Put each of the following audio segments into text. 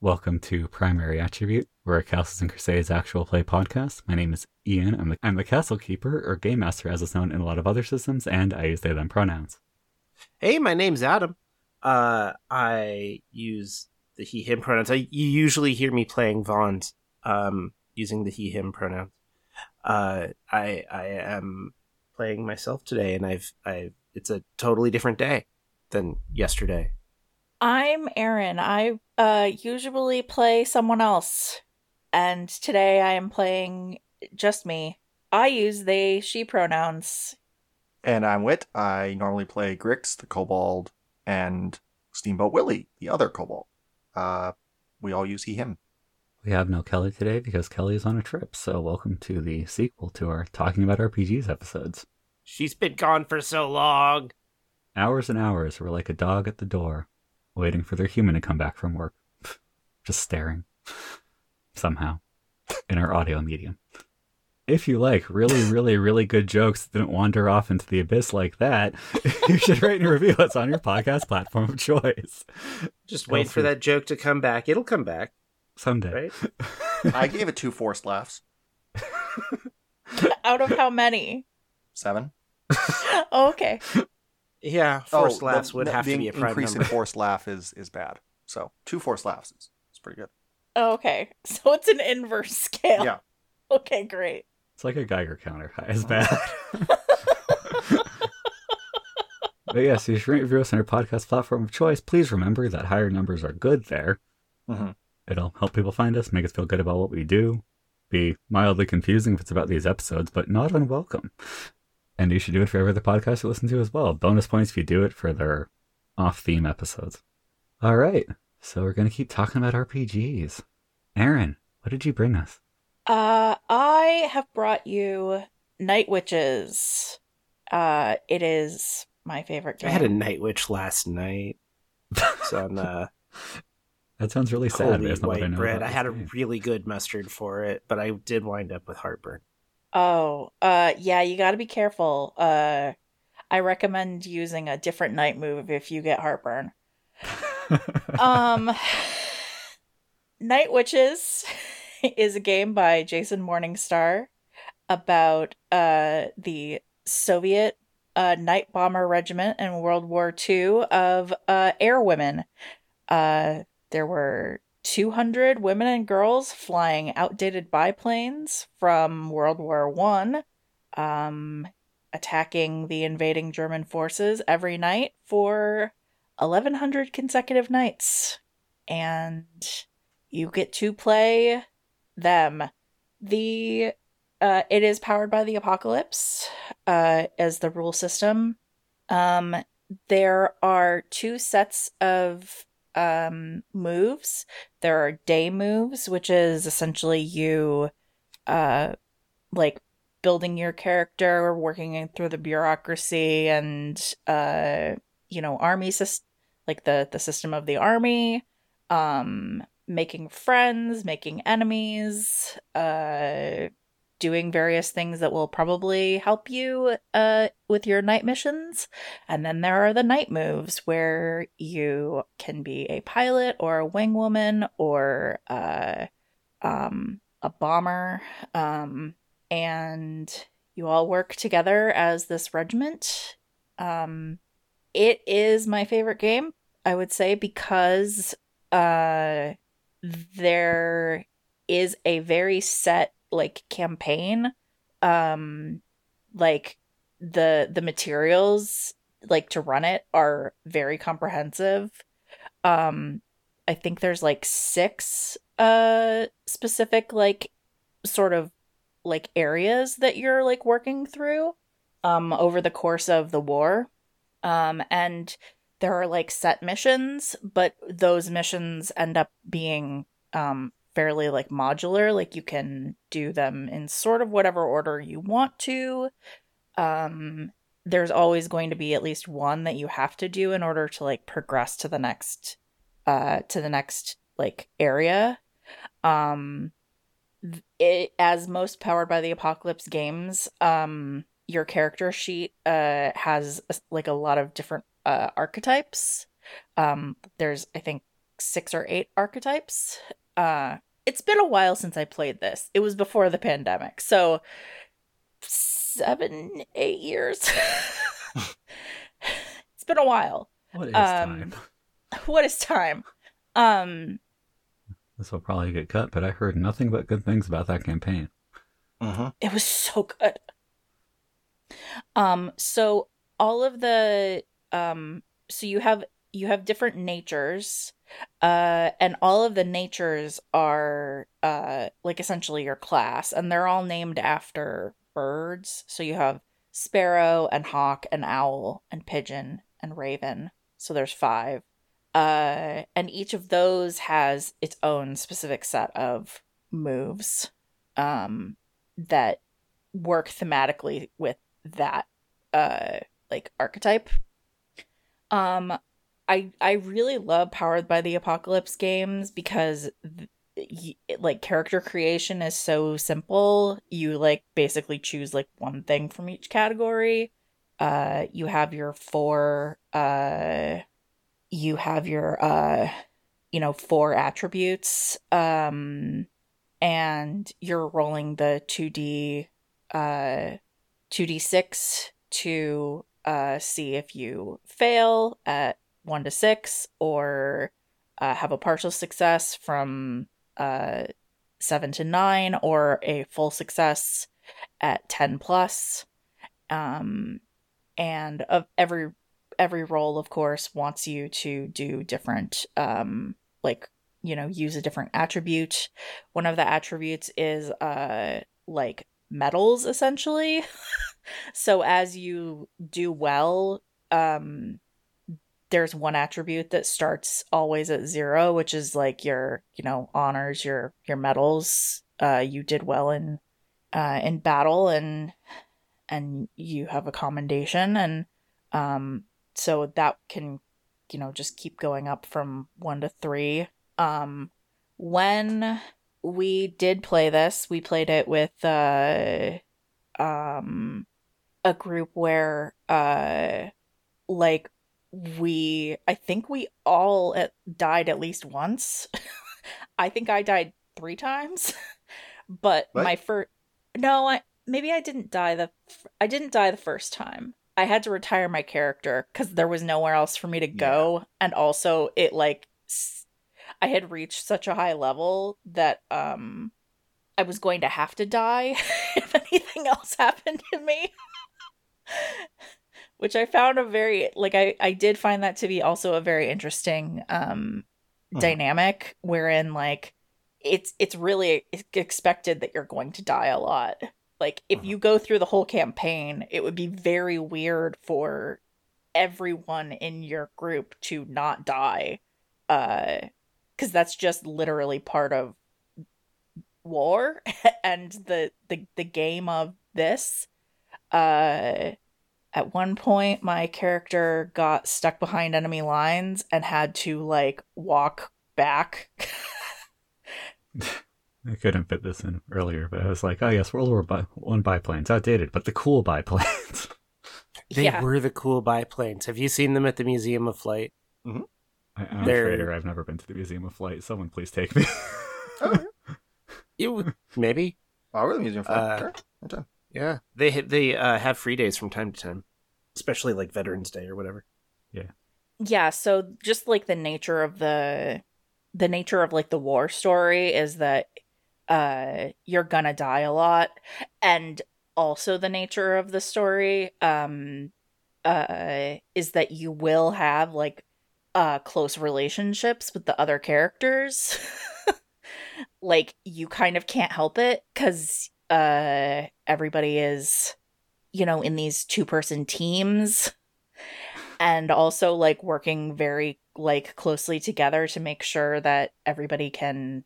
Welcome to Primary Attribute, where a Castles and Crusades actual play podcast. My name is Ian. I'm the Castle Keeper, or Game Master as it's known in a lot of other systems, and I use they, them pronouns. Hey, my name's Adam. I use the he, him pronouns. You usually hear me playing Vaughns, using the he, him pronouns. I am playing myself today, and it's a totally different day than yesterday. I'm Erin. I usually play someone else, and today I am playing just me. I use they, she pronouns. And I'm Wit. I normally play Grix, the Kobold, and Steamboat Willie, the other Kobold. We all use he, him. We have no Kelly today because Kelly is on a trip, so welcome to the sequel to our Talking About RPGs episodes. She's been gone for so long. Hours and hours, we're like a dog at the door, waiting for their human to come back from work. Just staring. Somehow. In our audio medium. If you like really good jokes that didn't wander off into the abyss like that, you should rate and review us on your podcast platform of choice. Just wait for that joke to come back. It'll come back. Someday. Right? I gave it 2 forced laughs. Out of how many? 7. Oh, okay. Yeah, forced laughs would have to be a prime increase number. in forced laugh is bad. So 2 forced laughs is pretty good. Oh, okay. So it's an inverse scale. Yeah. Okay, great. It's like a Geiger counter. High is bad. But yes, you should rate and review us on your podcast platform of choice. Please remember that higher numbers are good there. Mm-hmm. It'll help people find us, make us feel good about what we do. Be mildly confusing if it's about these episodes, but not unwelcome. And you should do it for every other podcast you listen to as well. Bonus points if you do it for their off-theme episodes. All right, so we're going to keep talking about RPGs. Aaron, what did you bring us? I have brought you Night Witches. It is my favorite game. I had a Night Witch last night. It's on That sounds really sad. holy That's not what I white know bread. about I had this a game. really good mustard for it, but I did wind up with heartburn. Oh, yeah, you gotta be careful. I recommend using a different night move if you get heartburn. Night Witches is a game by Jason Morningstar about the Soviet night bomber regiment in World War II of air women. There were 200 women and girls flying outdated biplanes from World War I, attacking the invading German forces every night for 1,100 consecutive nights. And you get to play them. It is powered by the Apocalypse as the rule system. There are 2 sets of moves. There are day moves, which is essentially you like building your character, working through the bureaucracy and army system, like the system of the army, making friends, making enemies, doing various things that will probably help you with your night missions. And then there are the night moves where you can be a pilot or a wing woman or a bomber. And you all work together as this regiment. It is my favorite game, I would say, because there is a very set campaign. Like the materials to run it are very comprehensive. I think there's 6 specific sort of areas that you're working through over the course of the war. And there are set missions, but those missions end up being fairly modular. You can do them in sort of whatever order you want to. There's always going to be at least one that you have to do in order to progress to the next area. As most powered by the Apocalypse games, your character sheet has a lot of different archetypes. There's, I think, 6 or 8 archetypes. It's been a while since I played this. It was before the pandemic, so 7, 8 years. It's been a while. What is time? What is time? This will probably get cut, but I heard nothing but good things about that campaign. It was so good. So all of the so you have different natures, and all of the natures are like essentially your class, and they're all named after birds. So you have sparrow and hawk and owl and pigeon and raven. So there's 5. And each of those has its own specific set of moves that work thematically with that like archetype. I really love Powered by the Apocalypse games because like character creation is so simple. You like basically choose like one thing from each category. You have your 4 4 attributes, and you're rolling the 2d6 to see if you fail at 1 to 6 or have a partial success from 7 to 9 or a full success at 10 plus. And of every role, of course, wants you to do different, use a different attribute. One of the attributes is, like, medals, essentially. So as you do well, there's one attribute that starts always at 0, which is, like, your, honors, your medals. You did well in battle, and you have a commendation, and, so that can, just keep going up from 1 to 3. When we did play this, we played it with a group where I think we all died at least once. I think I died 3 times. But what? Maybe I didn't die I didn't die the first time. I had to retire my character because there was nowhere else for me to go. Yeah. And also it I had reached such a high level that I was going to have to die if anything else happened to me. Which I found I did find that to be also a very interesting dynamic wherein it's really expected that you're going to die a lot. Like, if you go through the whole campaign, it would be very weird for everyone in your group to not die. Because that's just literally part of war and the game of this. At one point, my character got stuck behind enemy lines and had to, walk back. I couldn't fit this in earlier, but I was like, oh yes, World War I biplanes, outdated, but the cool biplanes. They were the cool biplanes. Have you seen them at the Museum of Flight? Mm-hmm. I'm a traitor. I've never been to the Museum of Flight. Someone please take me. You maybe. Oh, we're the Museum of Flight. Sure. Okay. Yeah, they have free days from time to time, especially like Veterans Day or whatever. Yeah. So just the nature of the war story is that you're gonna die a lot, and also the nature of the story is that you will have close relationships with the other characters. You kind of can't help it because everybody is in these 2-person teams, and also working very closely together to make sure that everybody can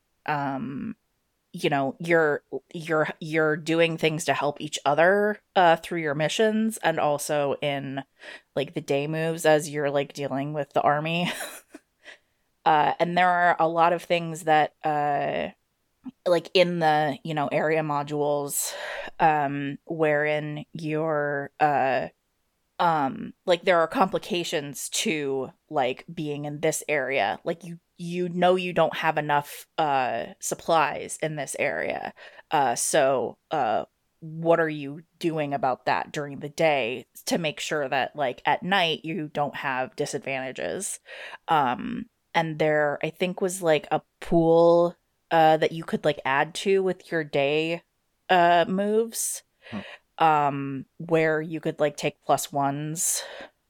you're doing things to help each other through your missions, and also in the day moves as you're dealing with the army. And there are a lot of things that in the area modules wherein you're there are complications to being in this area. you know you don't have enough supplies in this area. So what are you doing about that during the day to make sure that like at night you don't have disadvantages? And there I think was like a pool that you could like add to with your day moves. Where you could like take +1s.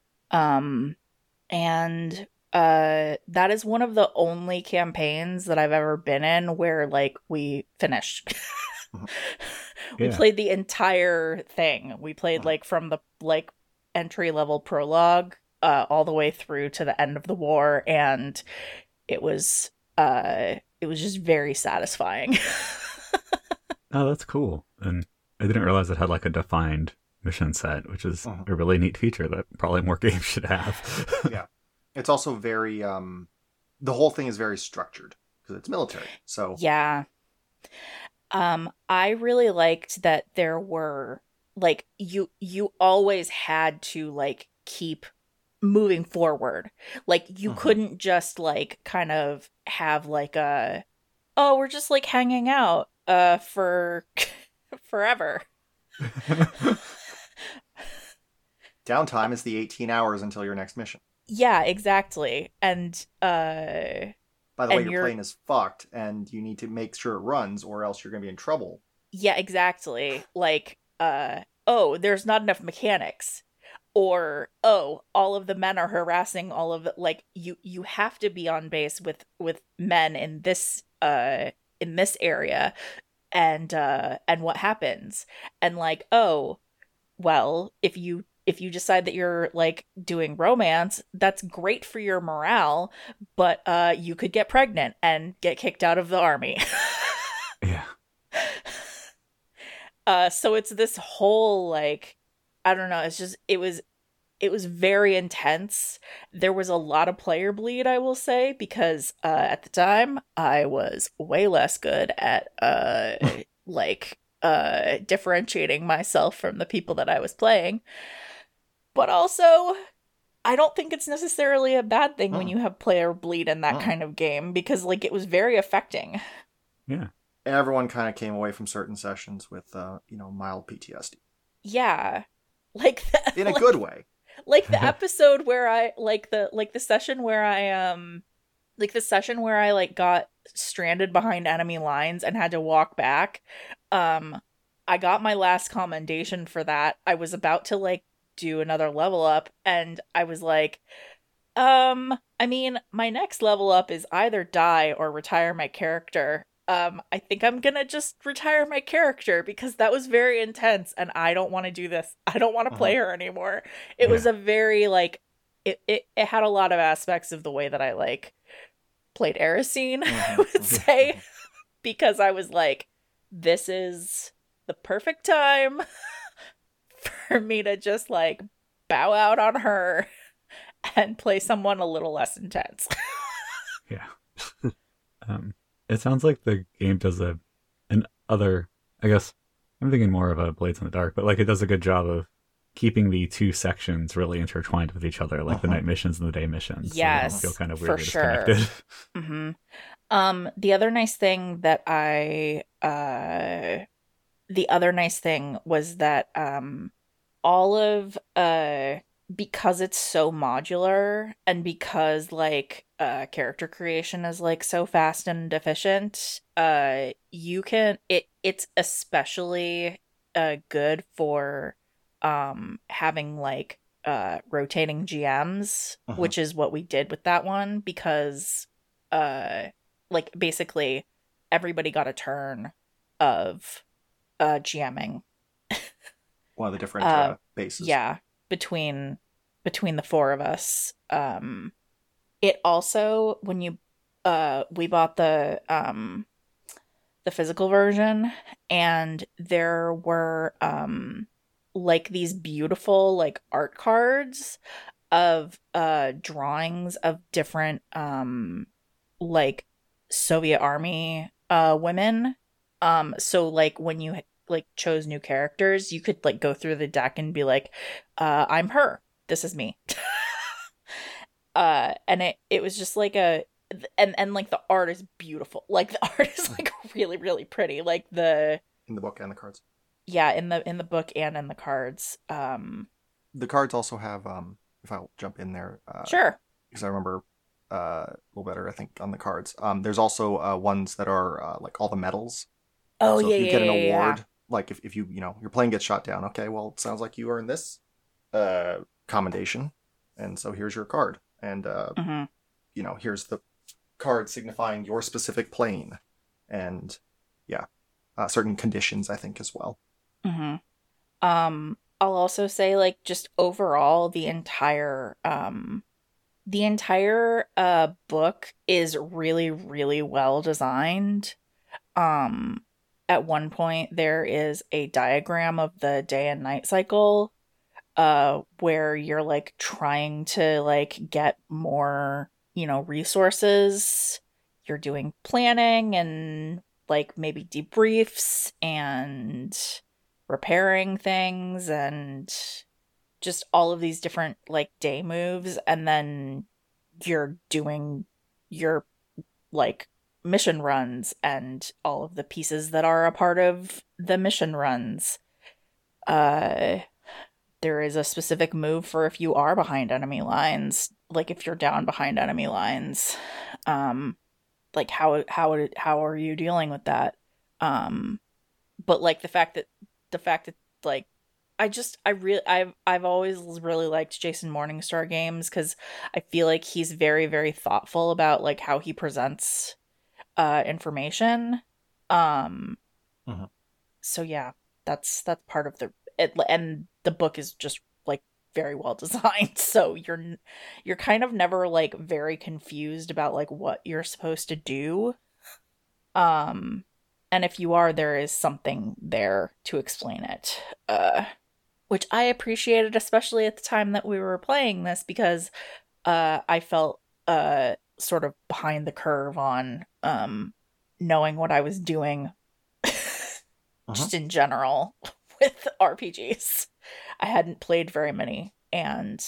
And that is one of the only campaigns that I've ever been in where like we finished. We played the entire thing. We played like from the like entry level prologue all the way through to the end of the war, and it was just very satisfying. Oh, that's cool. And I didn't realize it had like a defined mission set, which is a really neat feature that probably more games should have. Yeah. It's also very, the whole thing is very structured because it's military. So yeah. I really liked that there were like, you always had to like keep moving forward. Like you couldn't just like kind of have like oh, we're just like hanging out for forever. Downtime is the 18 hours until your next mission. Yeah, exactly. And by the way, your plane is fucked and you need to make sure it runs or else you're going to be in trouble. Yeah, exactly. Like oh, there's not enough mechanics. Or oh, all of the men are harassing all of the, like you have to be on base with men in this area. And what happens? And like, oh, well, if you decide that you're like doing romance, that's great for your morale, but you could get pregnant and get kicked out of the army. Yeah. So it's this whole like, I don't know, it's just it was very intense. There was a lot of player bleed, I will say, because at the time I was way less good at like differentiating myself from the people that I was playing. But also, I don't think it's necessarily a bad thing when you have player bleed in that kind of game, because like it was very affecting. Yeah. Everyone kind of came away from certain sessions with mild PTSD. Yeah. Like that, in a good way. Like the episode where I the session where I like got stranded behind enemy lines and had to walk back. I got my last commendation for that. I was about to like do another level up and I was like, I mean, my next level up is either die or retire my character. I think I'm gonna just retire my character because that was very intense and I don't want to do this. I don't want to play her anymore. It was a very like it had a lot of aspects of the way that I like played Erisine, I would say, because I was like, this is the perfect time for me to just like bow out on her and play someone a little less intense. Yeah. It sounds like the game does I guess I'm thinking more of a Blades in the Dark, but like it does a good job of keeping the two sections really intertwined with each other, like the night missions and the day missions. Yes, so feel kind of for weirdly sure. disconnected. The other nice thing was that all of because it's so modular and because like character creation is like so fast and efficient, it's especially good for having like rotating GMs, which is what we did with that one, because like basically everybody got a turn of GMing. One of the different bases. Yeah, between the four of us. It also, when you we bought the physical version, and there were like these beautiful like art cards of drawings of different like Soviet army women. So like when you like chose new characters, you could like go through the deck and be like, I'm her, this is me. And it was just like and like the art is beautiful. Like the art is like really, really pretty. Like in the book and the cards. Yeah, in the book and in the cards. The cards also have, if I'll jump in there, Sure. because I remember a little better, I think, on the cards. There's also ones that are like all the medals. Oh, so yeah, if you get an award, yeah. like if you your plane gets shot down, okay, well, it sounds like you earned this commendation, and so here's your card, and here's the card signifying your specific plane, and certain conditions, I think, as well. I'll also say, like, just overall, the entire book is really, really well designed. At one point, there is a diagram of the day and night cycle, where you're, like, trying to, like, get more, resources. You're doing planning and, like, maybe debriefs and repairing things and just all of these different, like, day moves, and then you're doing your, like, mission runs and all of the pieces that are a part of the mission runs. There is a specific move for if you are behind enemy lines, like if you're down behind enemy lines. Like how are you dealing with that? But like the fact that like I've always really liked Jason Morningstar games because I feel like he's very, very thoughtful about like how he presents information. So yeah, that's part of and the book is just like very well designed, so you're kind of never like very confused about like what you're supposed to do. And if you are, there is something there to explain it. Which I appreciated, especially at the time that we were playing this, because I felt sort of behind the curve on knowing what I was doing just in general with RPGs. I hadn't played very many, and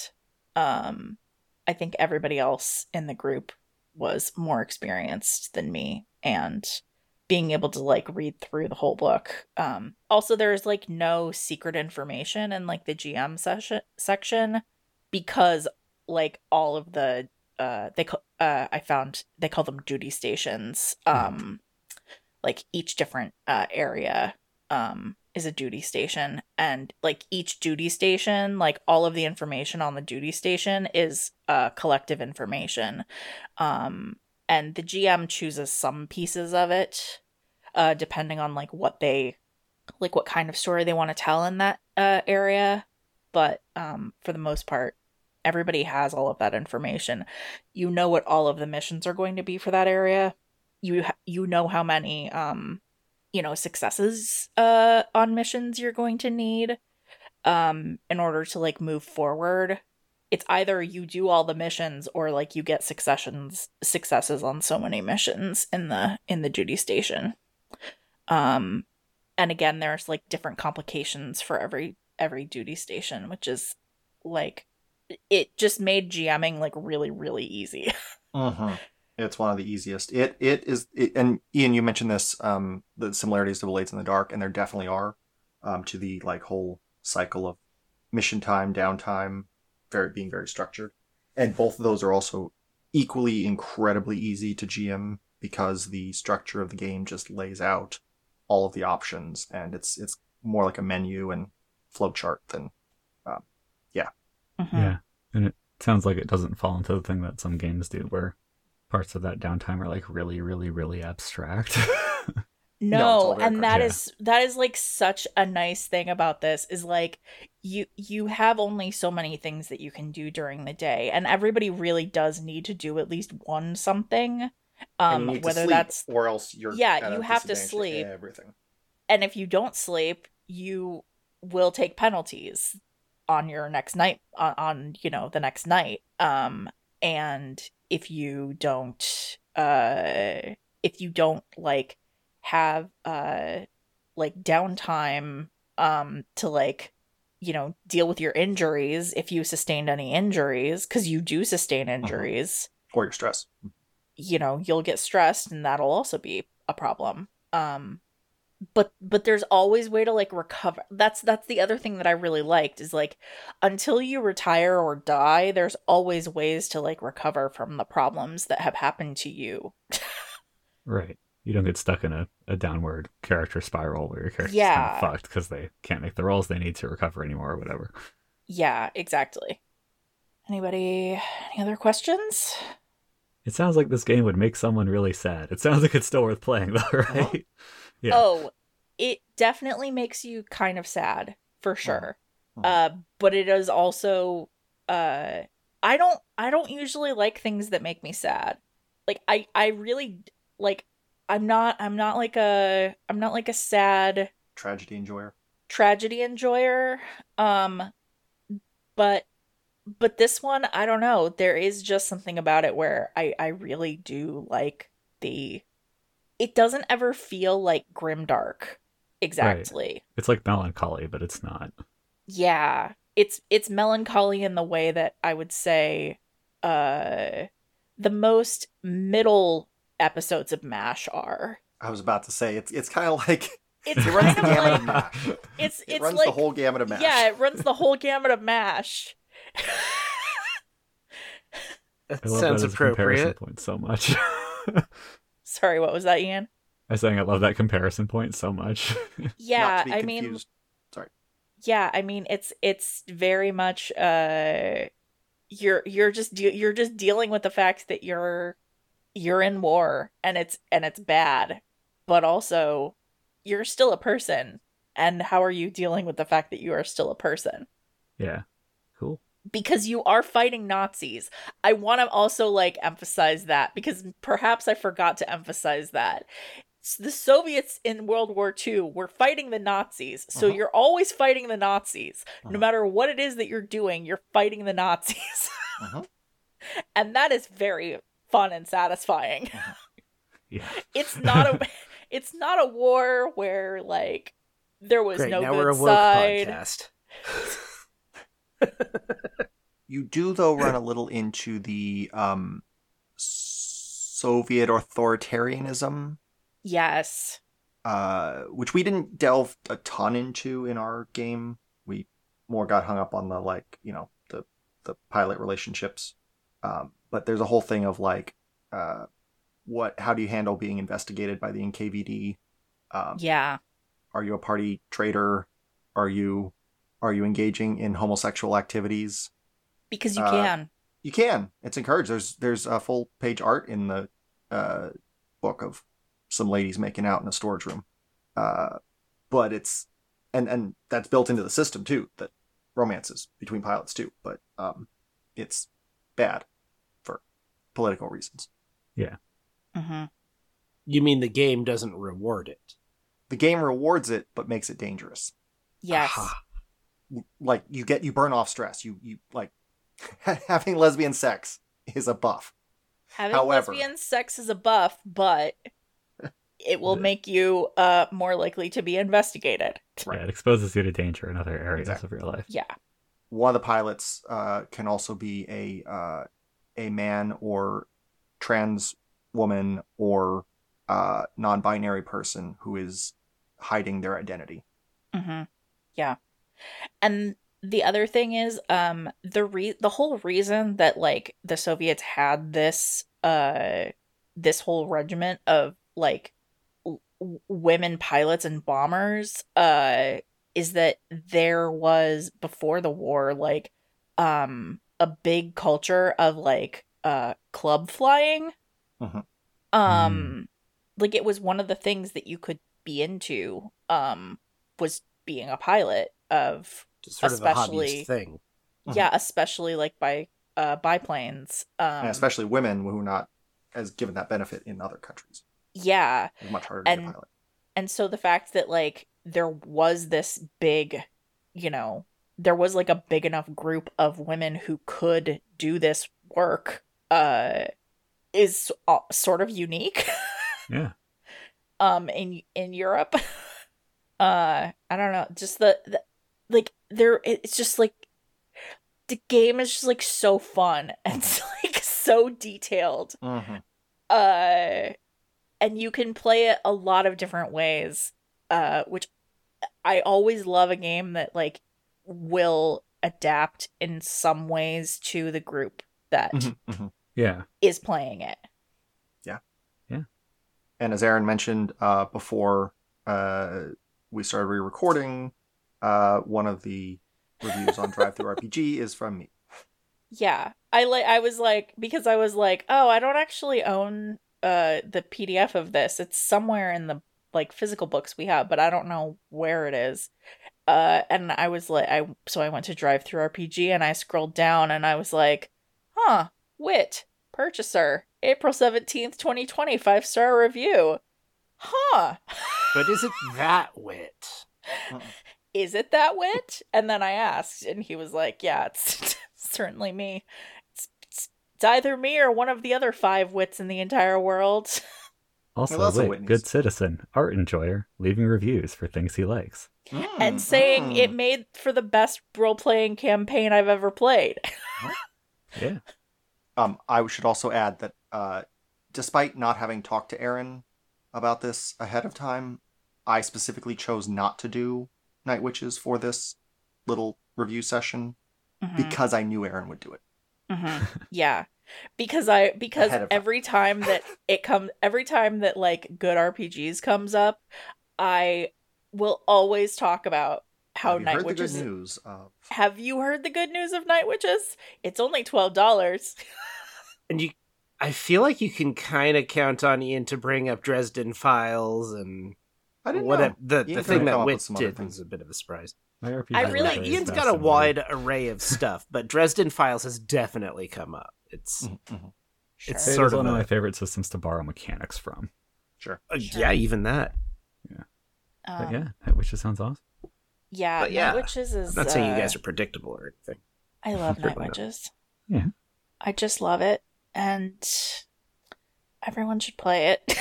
I think everybody else in the group was more experienced than me, and being able to like read through the whole book. Also, there's like no secret information in like the GM section, because like all of the I found they call them duty stations. Like each different area is a duty station, and like each duty station, like all of the information on the duty station is collective information. And the GM chooses some pieces of it, depending on like what kind of story they want to tell in that area. But for the most part, everybody has all of that information. You know what all of the missions are going to be for that area. You know how many successes on missions you're going to need in order to like move forward. It's either you do all the missions or like you get successes on so many missions in the duty station. And again, there's like different complications for every duty station, which is like, it just made GMing like really, really easy. It's one of the easiest. It is, and Ian, you mentioned this, the similarities to Blades in the Dark, and there definitely are, to the like whole cycle of mission time, downtime, being very structured. And both of those are also equally incredibly easy to GM because the structure of the game just lays out all of the options, and it's more like a menu and flowchart than, Yeah. And it sounds like it doesn't fall into the thing that some games do, where parts of that downtime are like really, really, really abstract. No, and that is like such a nice thing about this is like you have only so many things that you can do during the day, and everybody really does need to do at least one something. And you need whether to sleep, that's or else you're you have to sleep. Everything. And if you don't sleep, you will take penalties on your next night on the next night. And if you don't like have like downtime to like deal with your injuries, if you sustained any injuries, because you do sustain injuries, or your stress, you'll get stressed and that'll also be a problem. But there's always way to like recover. That's the other thing that I really liked is like until you retire or die, there's always ways to like recover from the problems that have happened to you. Right. You don't get stuck in a downward character spiral where your character's kind Yeah. of fucked because they can't make the rolls they need to recover anymore or whatever. Yeah, exactly. Any other questions? It sounds like this game would make someone really sad. It sounds like it's still worth playing though, right? Yeah. Oh, it definitely makes you kind of sad for sure. Mhm. But it is also I don't usually like things that make me sad. Like I really like I'm not like a sad Tragedy enjoyer. tragedy enjoyer. But this one, I don't know. There is just something about it where I really do like it doesn't ever feel like grimdark. Exactly. It's like melancholy, but it's not. Yeah. It's melancholy in the way that I would say the most middle episodes of MASH are. I was about to say it's kind of like It's it runs kind the of gamut like of MASH. it's It runs like the whole gamut of MASH. yeah, it runs the whole gamut of MASH. That I love sounds that as a comparison appropriate. point so much. Sorry, what was that, Ian? I was saying I love that comparison point so much. Yeah, Not to be I mean, confused. Sorry. yeah, I mean it's very much you're just dealing with the fact that you're in war and it's bad, but also you're still a person. And how are you dealing with the fact that you are still a person? Yeah. Cool. Because you are fighting Nazis. I want to also like emphasize that because perhaps I forgot to emphasize that. The Soviets in World War II were fighting the Nazis. So Uh-huh. you're always fighting the Nazis. No Uh-huh. matter what it is that you're doing, you're fighting the Nazis. Uh-huh. And that is very fun and satisfying. Yeah. It's not a war where like there was Great, no now good we're a woke side. podcast. You do though run a little into the Soviet authoritarianism, Yes. which we didn't delve a ton into in our game. We more got hung up on the the pilot relationships. But there's a whole thing of like how do you handle being investigated by the NKVD? Yeah. Are you a party traitor? Are you engaging in homosexual activities? Because you Uh, can. You can. It's encouraged. There's a full page art in the book of some ladies making out in a storage room. But it's and that's built into the system too. That romances between pilots too. But it's bad for political reasons. Yeah. Mm-hmm. You mean the game doesn't reward it? The game rewards it, but makes it dangerous. Yes. Aha. Like you burn off stress. You like having lesbian sex is a buff. Having However- lesbian sex is a buff, but it will make you more likely to be investigated. Yeah, it exposes you to danger in other areas Exactly. of your life. Yeah. One of the pilots can also be a man or trans woman or non-binary person who is hiding their identity. Mm-hmm. Yeah. And the other thing is, the whole reason that like the Soviets had this whole regiment of like women pilots and bombers is that there was before the war like a big culture of like club flying. Mhm. Like it was one of the things that you could be into was being a pilot of Just sort of a especially- hobbyist thing. Mhm. yeah, especially like by biplanes. And especially women who are not as given that benefit in other countries. Yeah. It's much harder to be a And- pilot. And so the fact that like there was this big, there was like a big enough group of women who could do this work is sort of unique. Yeah. In Europe. I don't know, just the like there it's just like the game is just like so fun and it's like so detailed. Mhm. And you can play it a lot of different ways, which I always love a game that like will adapt in some ways to the group that Yeah. is playing it. And as Aaron mentioned before we started re-recording, one of the reviews on DriveThruRPG is from me. Yeah. I was like, because I was like, oh, I don't actually own the PDF of this. It's somewhere in the like physical books we have, but I don't know where it is. And I was like, so I went to DriveThruRPG and I scrolled down and I was like, huh, Wit, purchaser, April 17th, 2020, 5-star review. Huh. But is it that Wit? Is it that Wit? And then I asked, and he was like, yeah, it's certainly me. It's either me or one of the other 5 Wits in the entire world. Also, Well, that's a Wit, witness. good citizen, art enjoyer, leaving reviews for things he likes. And saying it made for the best role-playing campaign I've ever played. Yeah. I should also add that despite not having talked to Aaron about this ahead of time, I specifically chose not to do Night Witches for this little review session because I knew Aaron would do it. Yeah. Because Ahead of time. every time that like good RPGs comes up, I will always talk about how Have you Night heard Witches. the good news of... Have you heard the good news of Night Witches? It's only $12. And I feel like you can kind of count on Ian to bring up Dresden Files and I didn't what know. the Ian thing could've come that up Wit with some other did things. was a bit of a surprise. My RPG I really- library is Ian's got a fascinating. wide array of stuff, but Dresden Files has definitely come up. It's Sure. It's It sort is of one of a- my favorite systems to borrow mechanics from. Sure. Sure. yeah, even that. But yeah, Night Witches sounds awesome. Yeah, But yeah, Night Witches is. I'm not saying you guys are predictable or anything. I love Night Certainly not. Witches. Yeah. I just love it, and everyone should play it.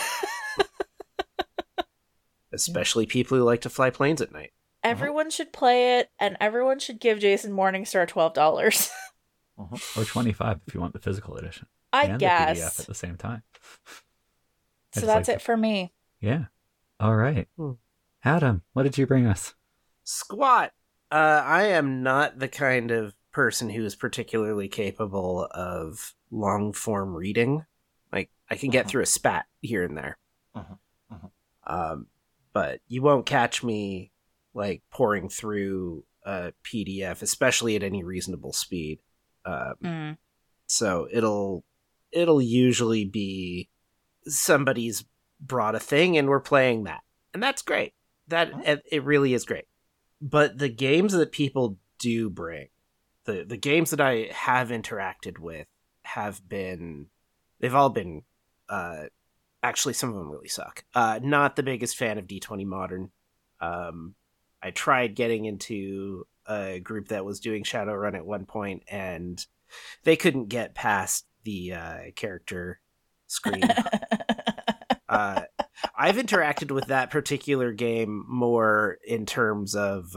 Especially people who like to fly planes at night. Everyone should play it, and everyone should give Jason Morningstar $12. Or 25 if you want the physical edition. I and the PDF guess. at the same time. I So just that's like it for me. Yeah. All right. Hmm. Adam, what did you bring us? Squat. I am not the kind of person who is particularly capable of long form reading. Like I can get through a spat here and there. But you won't catch me like pouring through a PDF, especially at any reasonable speed. So it'll usually be somebody's brought a thing and we're playing that, and that's great. It really is great. But the games that people do bring, the games that I have interacted with they've all been actually some of them really suck. Not the biggest fan of D20 Modern. I tried getting into a group that was doing Shadowrun at one point, and they couldn't get past the character screen. I've interacted with that particular game more in terms of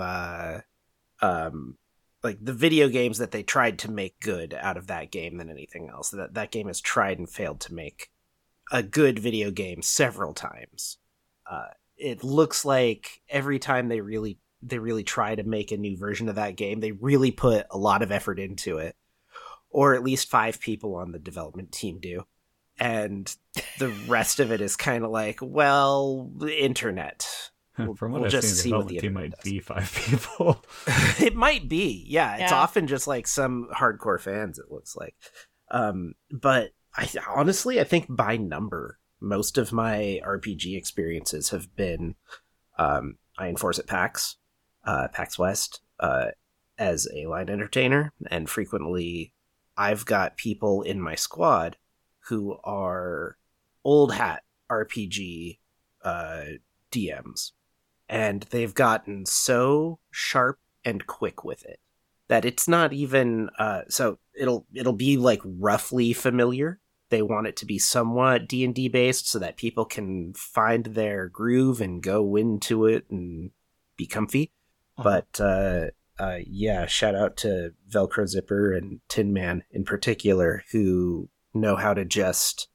like the video games that they tried to make good out of that game than anything else. That game has tried and failed to make a good video game several times. It looks like every time they really try to make a new version of that game, they really put a lot of effort into it, or at least 5 people on the development team do. And the rest of it is kind of like, well, the internet. From what we'll I've just seen, the see what the development team internet might does. be 5 people. It might be, yeah. It's Yeah. often just like some hardcore fans, it looks like. But I think by number, most of my RPG experiences have been I enforce at PAX West, as a line entertainer, and frequently I've got people in my squad who are old hat RPG DMs, and they've gotten so sharp and quick with it that it's not even so it'll be like roughly familiar. They want it to be somewhat D&D based so that people can find their groove and go into it and be comfy. But yeah, shout out to Velcro Zipper and Tin Man in particular, who know how to just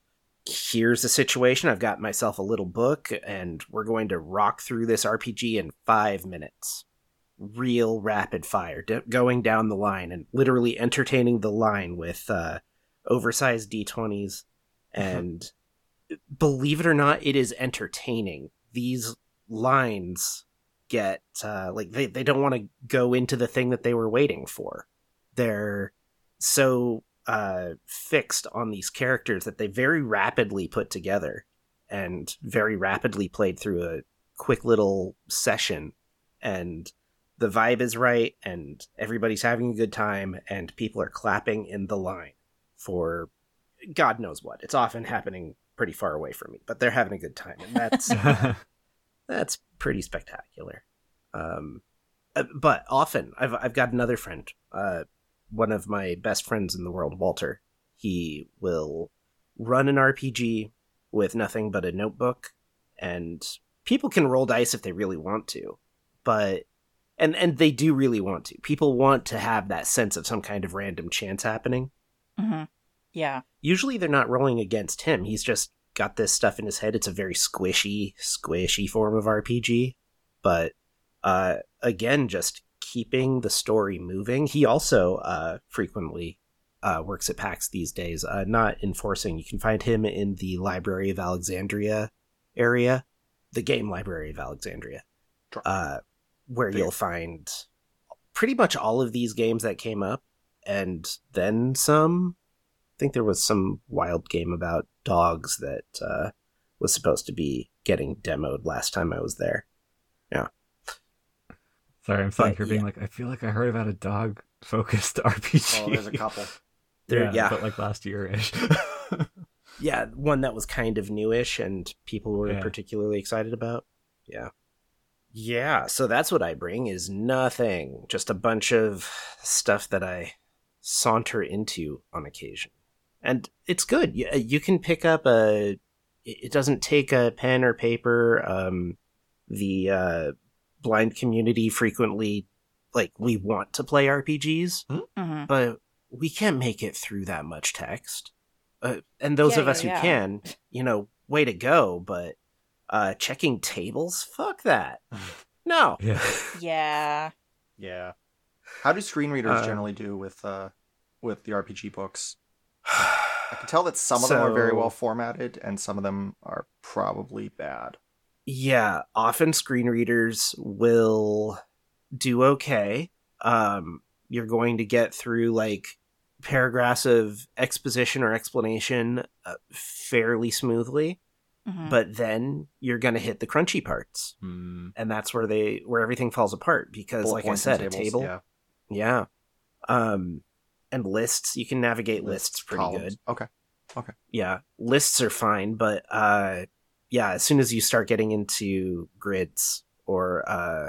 here's the situation. I've got myself a little book, and we're going to rock through this RPG in 5 minutes. Real rapid fire, going down the line and literally entertaining the line with oversized D20s. And believe it or not, it is entertaining. These lines get they don't want to go into the thing that they were waiting for. They're so fixed on these characters that they very rapidly put together and very rapidly played through a quick little session, and the vibe is right and everybody's having a good time and people are clapping in the line for God knows what. It's often happening pretty far away from me, but they're having a good time, and that's pretty spectacular. But often I've got another friend, one of my best friends in the world, Walter. He will run an RPG with nothing but a notebook, and people can roll dice if they really want to, but and they do really want to. People want to have that sense of some kind of random chance happening. Mm-hmm. Yeah. Usually they're not rolling against him. He's just got this stuff in his head. It's a very squishy form of RPG, but again, just keeping the story moving. He also frequently works at PAX these days, not enforcing. You can find him in the Library of Alexandria area, the game Library of Alexandria, where you'll find pretty much all of these games that came up, and then some. I think there was some wild game about dogs that was supposed to be getting demoed last time I was there. Yeah. Sorry, I'm sitting here being like, I feel like I heard about a dog-focused RPG. Oh, there's a couple. But like last year-ish. Yeah, one that was kind of newish and people were particularly excited about. Yeah. Yeah, so that's what I bring is nothing. Just a bunch of stuff that I saunter into on occasion. And it's good. You can pick up it doesn't take a pen or paper. The blind community frequently, we want to play RPGs, Mm-hmm. but we can't make it through that much text. And those of us who can, way to go, but checking tables? Fuck that. No. Yeah. Yeah. Yeah. How do screen readers generally do with the RPG books? I can tell that some of them are very well formatted and some of them are probably bad. Yeah, often screen readers will do okay. You're going to get through paragraphs of exposition or explanation fairly smoothly, but then you're going to hit the crunchy parts, and that's where everything falls apart because, Bullet like I points said, and a tables, table, yeah, and lists, you can navigate lists pretty columns. good. Okay. Yeah, lists are fine, but as soon as you start getting into grids or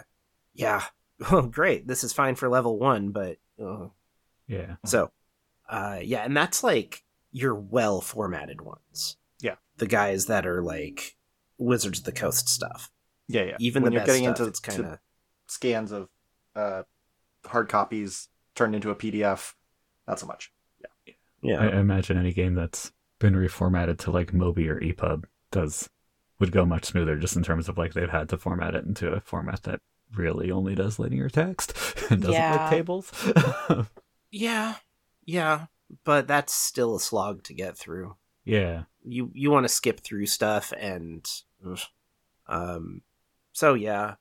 oh great, this is fine for level 1, but Yeah. so and that's your well formatted ones. Yeah. The guys that are Wizards of the Coast stuff. Yeah. Even when the you're best getting stuff, into it's kind of scans of hard copies turned into a PDF, not so much. yeah. I imagine any game that's been reformatted to Moby or EPUB would go much smoother just in terms of they've had to format it into a format that really only does linear text and doesn't like tables. Yeah, but that's still a slog to get through. Yeah. You want to skip through stuff and so yeah.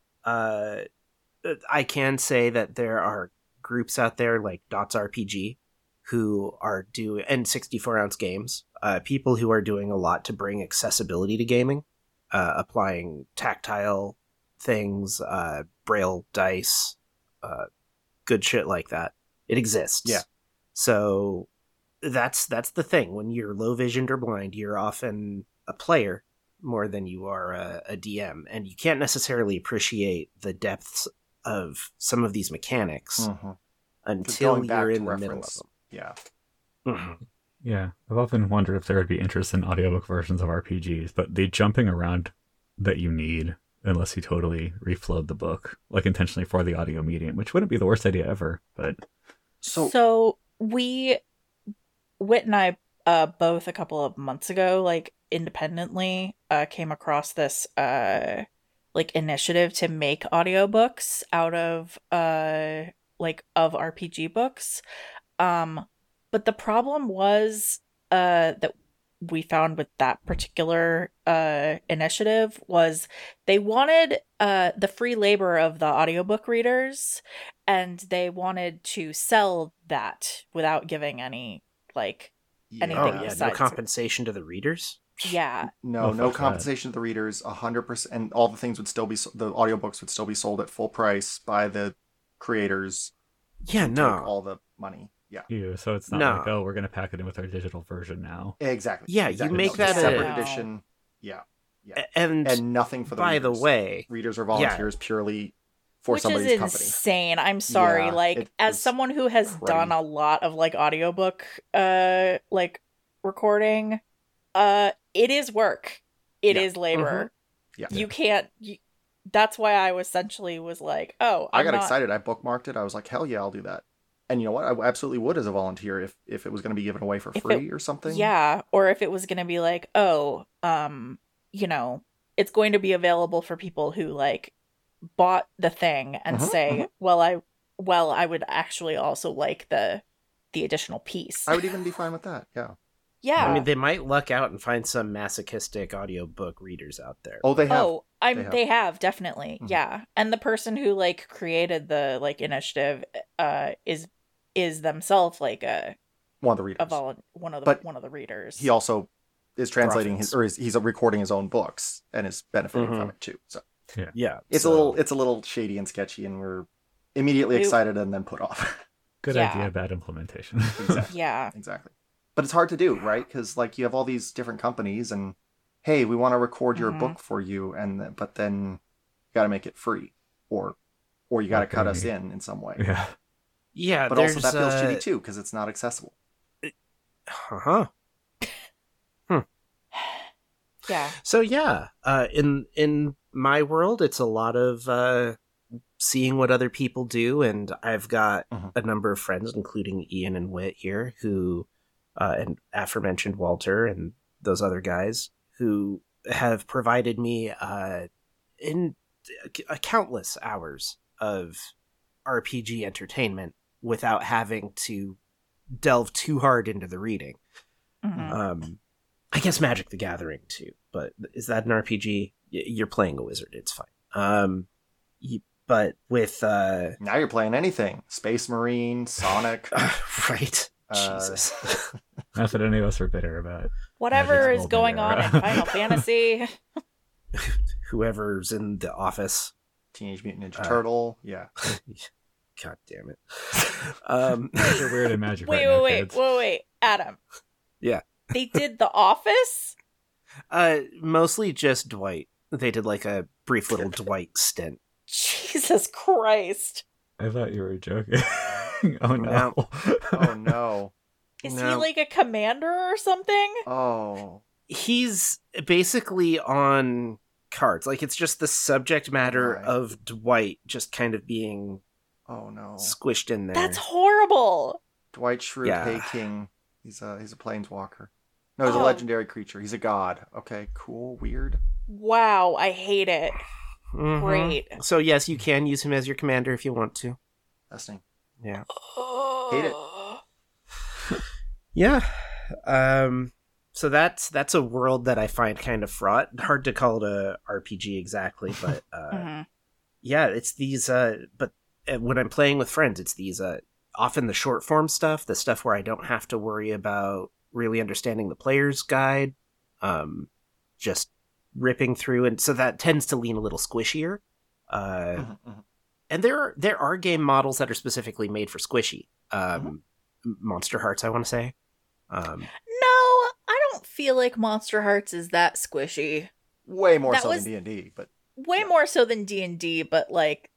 I can say that there are groups out there like Dots RPG who are doing, and 64-ounce games, people who are doing a lot to bring accessibility to gaming, applying tactile things, braille dice, good shit like that. It exists. Yeah. So that's the thing. When you're low visioned or blind, you're often a player more than you are a DM, and you can't necessarily appreciate the depths of some of these mechanics until you're in the middle of them. Yeah. Yeah. I've often wondered if there would be interest in audiobook versions of RPGs, but the jumping around that you need, unless you totally reflowed the book, intentionally for the audio medium, which wouldn't be the worst idea ever, but... So Whit and I both a couple of months ago, independently came across this like initiative to make audiobooks out of like of RPG books. But the problem was that we found with that particular initiative was they wanted the free labor of the audiobook readers, and they wanted to sell that without giving any like anything Oh yeah, no besides. compensation to the readers. Yeah. No, Oh, no fuck compensation to the readers. 100%, and all the things would still be the audiobooks would still be sold at full price by the creators. Yeah, Take no. all the money. Yeah, You, so it's not No. like, oh, we're going to pack it in with our digital version now. exactly. Yeah, you exactly. make No, that a separate a- edition. Yeah, And and nothing for the by the readers. way, readers or volunteers purely for Which somebody's is company. insane. I'm sorry. Yeah, like, it as was someone who has cruddy. done a lot of like audiobook like recording, it is work. It is Yeah. labor. Yeah. You can't that's why I essentially was like, oh, I I'm got not- excited. I bookmarked it. I was like, hell yeah, I'll do that. And you know what? I absolutely would as a volunteer if it was going to be given away for If free or something. Yeah, or if it was going to be like, oh, you know, it's going to be available for people who like bought the thing and Mhm, say, well, I would actually also like the additional piece. I would even be fine with that. Yeah. Yeah. I mean, they might luck out and find some masochistic audiobook readers out there. Oh, they have. Oh, they have definitely. Mhm. Yeah. And the person who like created the like initiative is themselves like One of the readers. one of But the readers. He also is translating Profits. he's recording his own books and is benefiting Mhm. from it too. So Yeah, it's so- a little shady and sketchy, and we're immediately We- excited and then put off. Good Yeah. idea, bad implementation. Exactly. Yeah. Exactly. But it's hard to do, right? Because like you have all these different companies, and hey, we want to record your Mhm. book for you, but then you got to make it free, or you got to cut us Okay. in some way. Yeah. Yeah, But there's, also that feels shitty too because it's not accessible. Uh-huh. Yeah. So yeah, in my world, it's a lot of seeing what other people do, and I've got Mhm. a number of friends, including Ian and Whit here, who and aforementioned Walter and those other guys who have provided me in countless hours of RPG entertainment without having to delve too hard into the reading. Mhm. I guess Magic the Gathering too, but is that an RPG? You're playing a wizard, it's fine. But with Now you're playing anything: Space Marine, Sonic. right, Uh, Jesus, Not that any of us are bitter about. Whatever Magic's is golden going on in era. Final Fantasy. whoever's in the office. Teenage Mutant Ninja Uh, Turtle. Yeah. God damn it. They're weird in Magic right now, kids. wait, Adam. Yeah. They did The Office? Mostly just Dwight. They did like a brief little Dwight stint. Jesus Christ. I thought you were joking. Oh no. No. Oh no. Is he No. like a commander or something? Oh. He's basically on cards. Like it's just the subject matter Right. of Dwight just kind of being Oh no. squished in there. That's horrible. Dwight Schrute, Yeah. Hey King. He's a planeswalker. No, he's a Oh. legendary creature. He's a god. Okay, cool, weird. Wow, I hate it. Mhm. Great. So yes, you can use him as your commander if you want to. Fascinating. Yeah. Hate it. Yeah. So that's a world that I find kind of fraught. Hard to call it a RPG exactly, but Mhm. yeah, it's these but when I'm playing with friends, it's these often the short form stuff, the stuff where I don't have to worry about really understanding the player's guide. Just ripping through, and so that tends to lean a little squishier. Mhm, mhm. And there are game models that are specifically made for squishy. Monster Hearts, I want to say. No, I don't feel like Monster Hearts is that squishy. Way more That so was- than D&D, but Way Yeah. more so than D&D, but like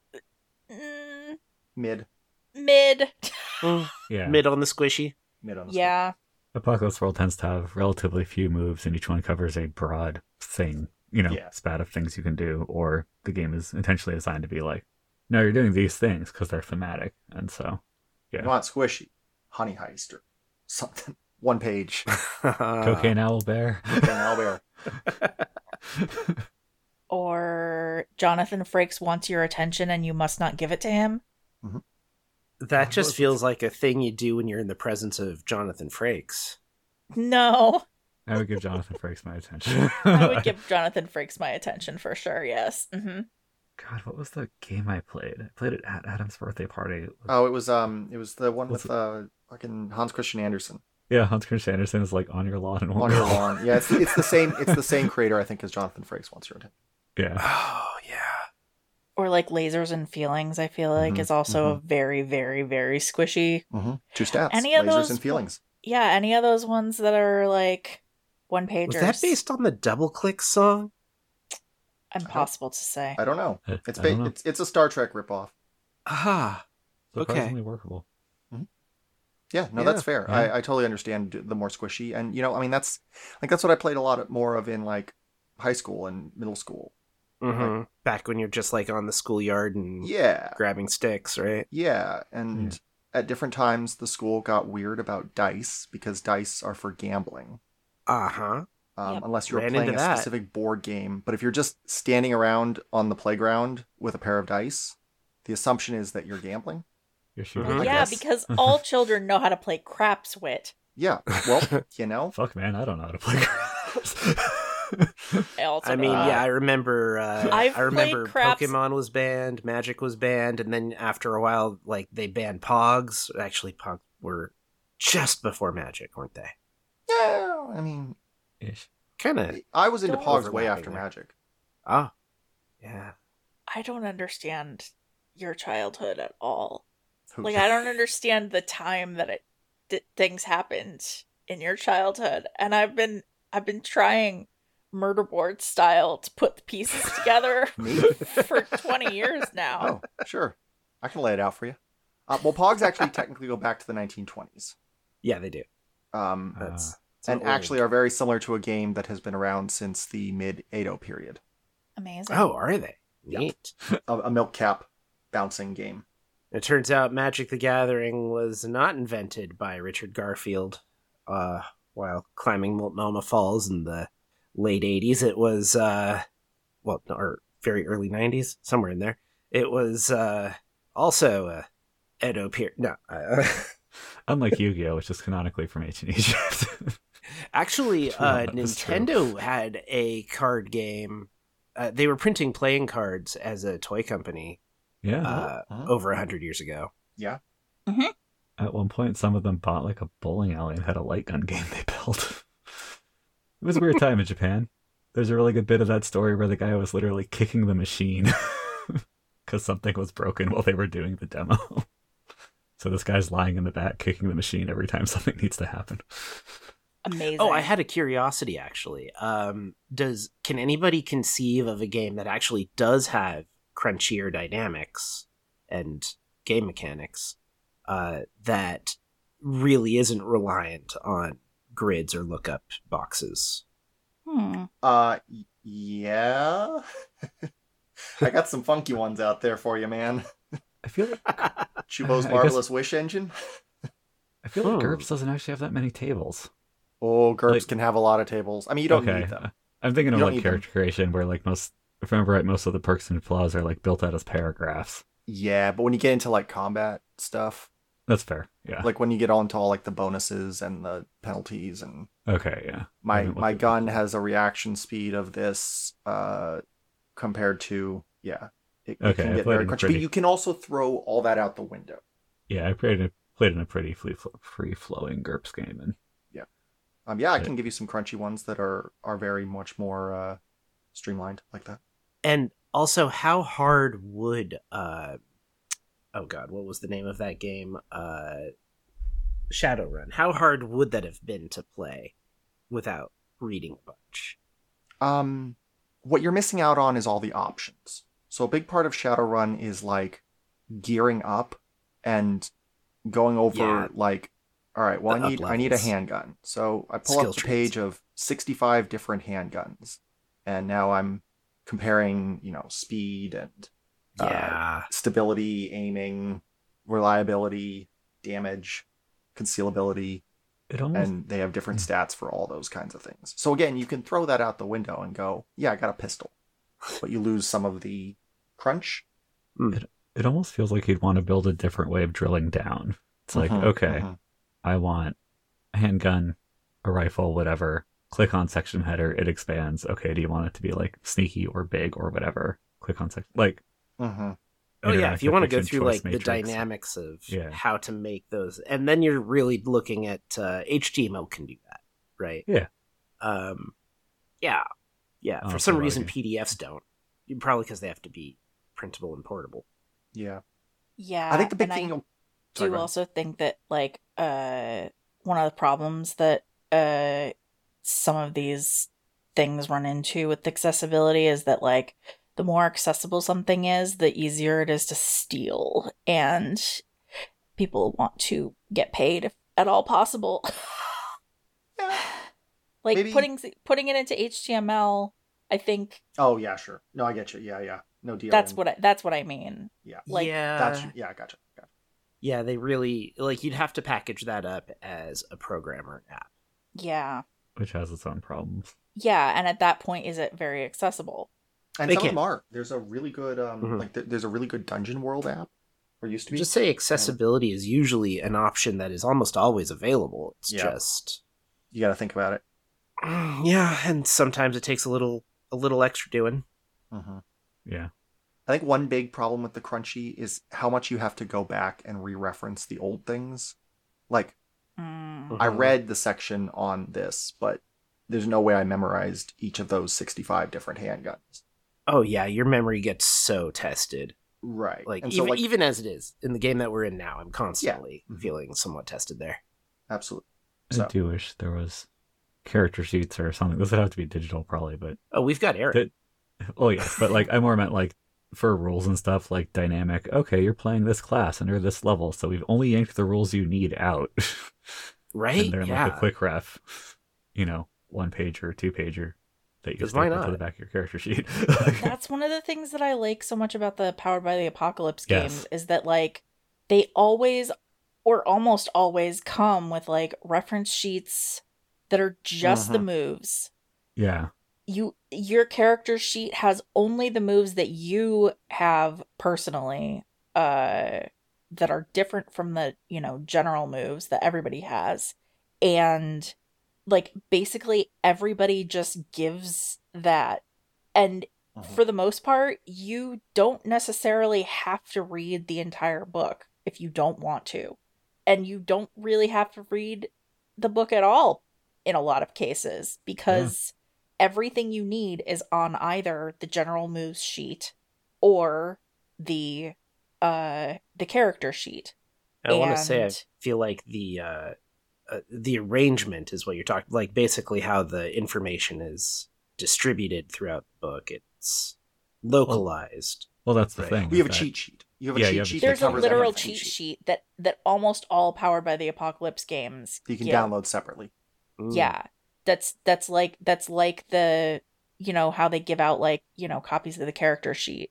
mid mid. Yeah. Mid on the squishy. on the Yeah. Apocalypse World tends to have relatively few moves, and each one covers a broad thing, Yeah. spat of things you can do, or the game is intentionally designed to be like, no, you're doing these things because they're thematic. And so, You want squishy, Honey Heist or something. one page. Cocaine Owl Bear. Cocaine Owl Bear. Or Jonathan Frakes wants your attention and you must not give it to him. That just feels like a thing you do when you're in the presence of Jonathan Frakes. No. I would give Jonathan Frakes my attention. I would give Jonathan Frakes my attention for sure, yes. God, what was the game I played? I played it at Adam's birthday party. Oh, it was the one with fucking Hans Christian Andersen. Yeah, Hans Christian Andersen is like on your lawn and On your lawn. Yeah, it's the same. It's the same creator, I think, as Jonathan Frakes wants your attention. Yeah. Oh, yeah. Or like Lasers and Feelings, I feel like is also very, very, very squishy. Two stats. Any of Lasers those and feelings. Yeah, any of those ones that are like one pagers. Was that based on the Double Click song? Impossible to say. I don't know. I don't know. It's a Star Trek ripoff. Ah. Surprisingly workable. Yeah, no, Yeah. that's fair. Yeah. I totally understand the more squishy, and I mean that's what I played a lot more of in like high school and middle school. Mm-hmm. Back when you're just like on the schoolyard and Yeah, grabbing sticks, right? yeah, and at different times the school got weird about dice because dice are for gambling. Uh-huh. Yep. Unless you're Ran playing into a that. specific board game. But if you're just standing around on the playground with a pair of dice, the assumption is that you're gambling. You're shooting. Mhm. I Yeah, guess. because all children know how to play craps wit. Yeah, well, Fuck, man, I don't know how to play craps. I also I mean, know. yeah, I remember I've I remember played craps- Pokemon was banned, Magic was banned, and then after a while, like, they banned Pogs. Actually, Pogs were just before Magic, weren't they? yeah, I mean, Ish. Kind of. I was into Don't Pogs way overlapping after there. Magic. Oh. Yeah. I don't understand your childhood at all. Who- Like, I don't understand the time that things happened in your childhood, and I've been trying murder board style to put the pieces together for 20 years now. Oh, sure. I can lay it out for you. Well, Pogs actually technically go back to the 1920s. Yeah, they do. It's an and old- actually are very similar to a game that has been around since the mid-Edo period. Amazing. Oh, are they? Yeah. Neat. A milk cap bouncing game. It turns out Magic the Gathering was not invented by Richard Garfield while climbing Multnomah Falls in the late 80s. It was, or very early 90s, somewhere in there. It was also Edo period. No. Unlike Yu-Gi-Oh, which is canonically from ancient Egypt. Actually, That's true. Nintendo had a card game. They were printing playing cards as a toy company Yeah. over 100 years ago. Yeah. At one point, some of them bought like a bowling alley and had a light gun game they built. It was a weird time in Japan. There's a really good bit of that story where the guy was literally kicking the machine because something was broken while they were doing the demo. So this guy's lying in the back kicking the machine every time something needs to happen. Amazing. Oh, I had a curiosity actually. Can anybody conceive of a game that actually does have crunchier dynamics and game mechanics that really isn't reliant on grids or lookup boxes? Yeah. I got some funky ones out there for you, man. I feel like Chubo's I Marvelous Wish Engine. GURPS doesn't actually have that many tables. Oh, GURPS Like- can have a lot of tables. I mean, you don't Okay. need them. I'm thinking of You don't like need them. character creation where like if I remember right, most of the perks and flaws are like built out as paragraphs. Yeah, but when you get into like combat stuff, That's fair. Yeah. like when you get on to all like the bonuses and the penalties, and Okay. Yeah. I my haven't my looked at gun that. has a reaction speed of this compared to it Okay, can I get played very in crunchy. pretty- But you can also throw all that out the window. Yeah, I played in a pretty free flowing GURPS game, and I Yeah. can give you some crunchy ones that are very much more streamlined like that. And also, how hard would oh god, what was the name of that game? Shadowrun. How hard would that have been to play without reading a bunch? What you're missing out on is all the options. So a big part of Shadowrun is like gearing up and going over Yeah. like, all right, well, The I need a up-levels. handgun. So I pull Skill up the trees. page of 65 different handguns, and now I'm comparing, speed and Yeah. stability, aiming, reliability, damage, concealability. It almost and they have different stats for all those kinds of things. So again, you can throw that out the window and go, yeah, I got a pistol. But you lose some of the crunch. it almost feels like you'd want to build a different way of drilling down. It's like, okay, I want a handgun, a rifle, whatever. Click on section header, it expands. Okay, do you want it to be like sneaky or big or whatever? Click on section, like. Oh yeah, if you want to go interactive through choice like the matrix. dynamics of Yeah. how to make those, and then you're really looking at HTML can do that, right? Yeah. Yeah. Oh, For some so reason, argue. PDFs don't. Probably because they have to be printable and portable. Yeah. Yeah, I think the big and thing. I Sorry, do go ahead. also think that like one of the problems that some of these things run into with accessibility is that like the more accessible something is, the easier it is to steal, and people want to get paid if at all possible. Yeah. Like Maybe- putting it into HTML, I think Oh yeah, sure. No, I get you. Yeah. No deal. that's what I mean. Yeah. Like, yeah, Yeah, I gotcha. yeah. They really like you'd have to package that up as a programmer app. Yeah. Which has its own problems. Yeah, and at that point, is it very accessible? And They some of can. them are. There's a really good there's a really good Dungeon World app. Or used to be. Just say accessibility is usually an option that is almost always available. It's Yeah. just You got to think about it. yeah, and sometimes it takes a little extra doing. Yeah. I think one big problem with the crunchy is how much you have to go back and re-reference the old things. Like, I read the section on this, but there's no way I memorized each of those 65 different handguns. Oh yeah, your memory gets so tested. Right. Like and even, so, like, even as it is in the game that we're in now, I'm constantly Mhm. feeling somewhat tested there. absolutely. I So, do wish there was character sheets or something. This would have to be digital probably, but Oh, we've got Eric. That- oh yes, but like I more meant like for rules and stuff, like dynamic. Okay, you're playing this class under this level, so we've only yanked the rules you need out. Right? And they're Yeah. like a quick ref, 1-pager or 2-pager that you 'Cause can why staple to not? the back of your character sheet. That's one of the things that I like so much about the Powered by the Apocalypse Yes. games is that like they always or almost always come with like reference sheets that are just the moves. Yeah, Your character sheet has only the moves that you have personally that are different from the, general moves that everybody has. And like basically everybody just gives that. And for the most part, you don't necessarily have to read the entire book if you don't want to. And you don't really have to read the book at all in a lot of cases because everything you need is on either the general moves sheet or the character sheet. I want to say I And- feel like the arrangement is what you're talking. Like basically how the information is distributed throughout the book. It's localized. well that's the Right. thing. we have a is that- cheat sheet. You have a Yeah, cheat you have a sheet cheat that There's a covers literal everything. cheat sheet that almost all Powered by the Apocalypse games You can give. download separately. Mm. Yeah. That's like the how they give out like, copies of the character sheet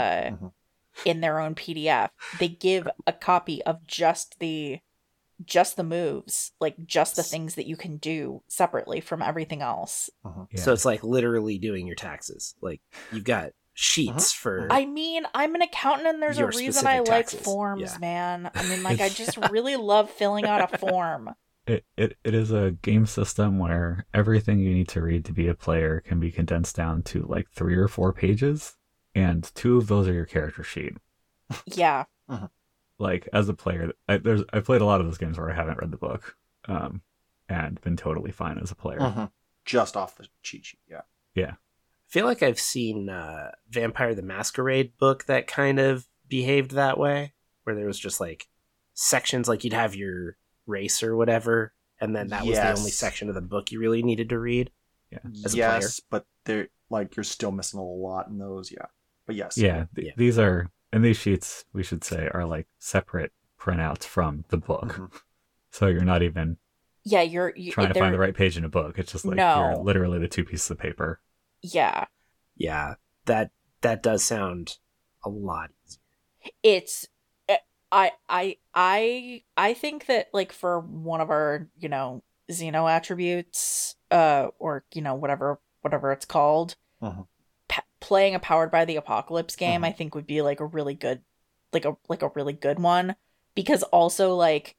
in their own PDF. They give a copy of just the moves, like just the things that you can do separately from everything else. Yeah. So it's like literally doing your taxes. Like you've got sheets for. I mean, I'm an accountant and there's a Your reason I specific like taxes. forms, Yeah. man. I mean, like I just really love filling out a form. It is a game system where everything you need to read to be a player can be condensed down to like 3 or 4 pages, and 2 of those are your character sheet. Yeah. Like as a player, I've played a lot of those games where I haven't read the book, and been totally fine as a player. Just off the cheat sheet. Yeah. Yeah, I feel like I've seen Vampire the Masquerade book that kind of behaved that way, where there was just like sections, like you'd have your race or whatever, and then that was the only Yes. section of the book you really needed to read. yeah, As a Yes, but they're like you're still missing a lot in those. Yeah. But yes. yeah. Yeah. These are, and these sheets we should say are like separate printouts from the book, so you're not even Yeah, you're trying to they're- find the right page in a book. It's just like No. you're literally the 2 pieces of paper. Yeah. Yeah, that does sound a lot easier. It's I think that like for one of our Xeno attributes, or whatever it's called. Uh-huh. Playing a Powered by the Apocalypse game, Uh-huh. I think would be like a really good, like a really good one, because also like,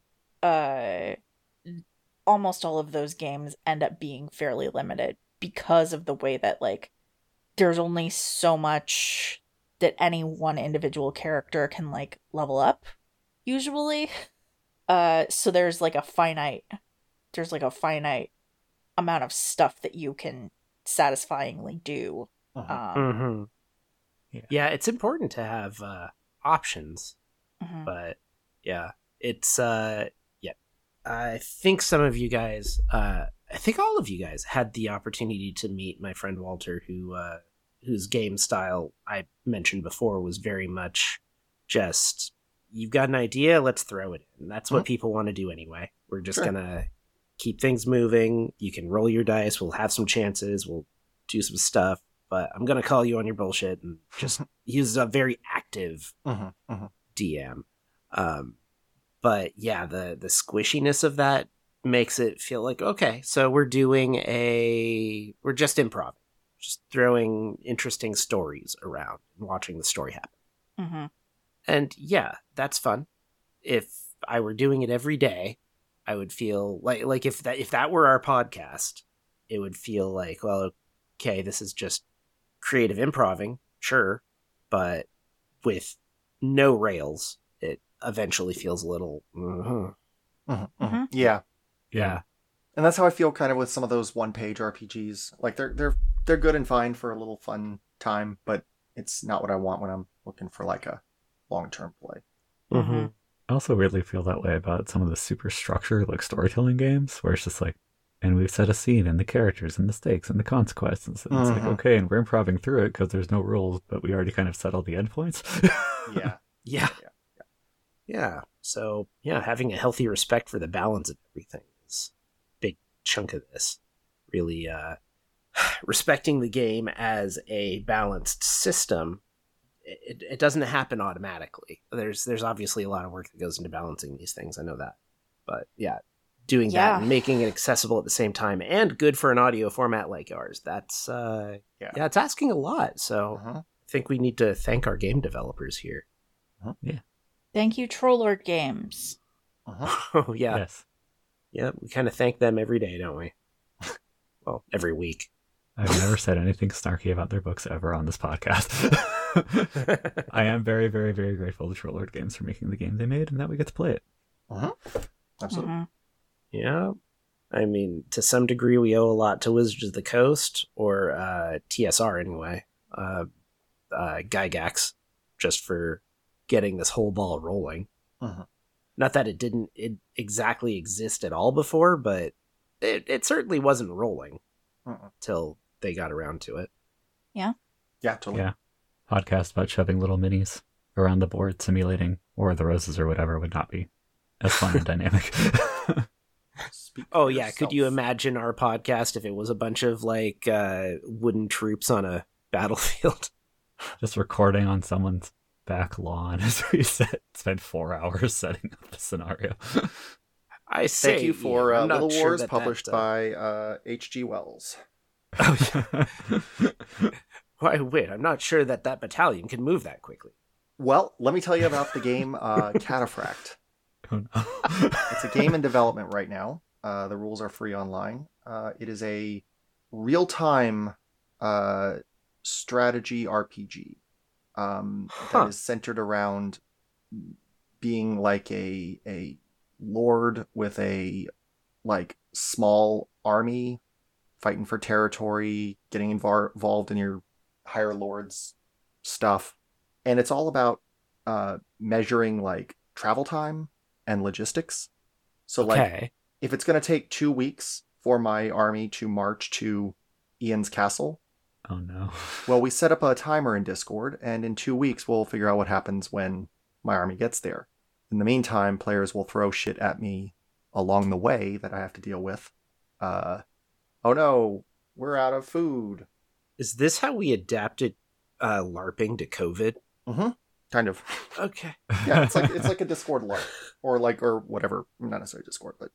almost all of those games end up being fairly limited because of the way that like there's only so much that any one individual character can like level up usually. So there's like a finite amount of stuff that you can satisfyingly do. Mm-hmm. Yeah, it's important to have options, but yeah, it's I think some of you guys, I think all of you guys had the opportunity to meet my friend Walter, whose game style I mentioned before was very much just, you've got an idea, let's throw it in. That's what people want to do anyway. We're just gonna keep things moving. You can roll your dice. We'll have some chances. We'll do some stuff. But I'm gonna call you on your bullshit, and just he's a very active DM. But yeah, the squishiness of that makes it feel like, okay, so we're just improv, just throwing interesting stories around and watching the story happen. And yeah, that's fun. If I were doing it every day, I would feel like if that were our podcast, it would feel like, well, okay, this is just creative improving, sure, but with no rails, it eventually feels a little. Yeah. Yeah. And that's how I feel kind of with some of those one-page RPGs. Like they're good and fine for a little fun time, but it's not what I want when I'm looking for like a long-term play. I also weirdly feel that way about some of the super structured like storytelling games, where it's just like, and we've set a scene and the characters and the stakes and the consequences. And it's like, okay, and we're improving through it because there's no rules, but we already kind of settled the endpoints. Yeah. So yeah, having a healthy respect for the balance of everything is a big chunk of this. Really respecting the game as a balanced system. It doesn't happen automatically. There's obviously a lot of work that goes into balancing these things. I know that, but yeah, doing that and making it accessible at the same time and good for an audio format like ours. That's it's asking a lot. So I think we need to thank our game developers here. Yeah. Thank you, Trollord Games. Oh yeah. Yes. Yeah, we kind of thank them every day, don't we? Well, every week. I've never said anything snarky about their books ever on this podcast. I am very, very, very grateful to Trollord Games for making the game they made and that we get to play it. Absolutely. Yeah. I mean, to some degree, we owe a lot to Wizards of the Coast, or TSR anyway. Gygax, just for getting this whole ball rolling. Not that it didn't exactly exist at all before, but it certainly wasn't rolling till they got around to it. Yeah. Yeah, totally. Yeah. Podcast about shoving little minis around the board simulating War of the Roses or whatever would not be as fun and dynamic. Oh yeah, could you imagine our podcast if it was a bunch of like wooden troops on a battlefield? Just recording on someone's back lawn as we spent 4 hours setting up the scenario. I say, thank you for I'm not Little sure Wars, that published by H.G. Wells. Oh yeah. Why, wait, I'm not sure that battalion can move that quickly. Well, let me tell you about the game Cataphract. Oh, no. It's a game in development right now. The rules are free online. It is a real-time strategy RPG that is centered around being like a lord with a like small army fighting for territory, getting involved in your higher lords stuff. And it's all about measuring like travel time and logistics. So like if it's going to take 2 weeks for my army to march to Ian's castle. Oh no. Well, we set up a timer in Discord, and in 2 weeks we'll figure out what happens when my army gets there. In the meantime, players will throw shit at me along the way that I have to deal with. Oh no, we're out of food. Is this how we adapted LARPing to COVID? Kind of. Okay. Yeah, it's like a Discord LARP or whatever. Not necessarily Discord, but